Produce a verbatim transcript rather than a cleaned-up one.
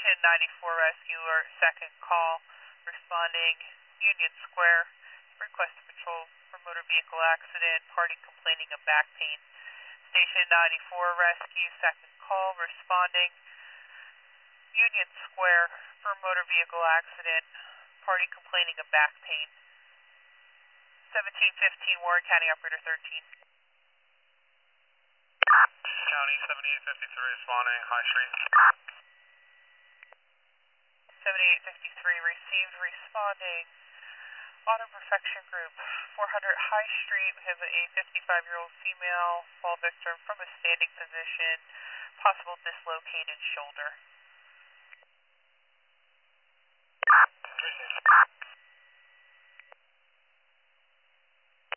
Station ninety-four Rescuer, second call, responding Union Square, request to patrol for motor vehicle accident, party complaining of back pain. Station ninety-four Rescue, second call, responding Union Square for motor vehicle accident, party complaining of back pain. seventeen fifteen Warren County, operator thirteen. County seventy-eight fifty-three responding, High Street. seventy-eight fifty-three received, responding Auto Perfection Group, four hundred High Street. We have a fifty-five-year-old female fall victim from a standing position, possible dislocated shoulder.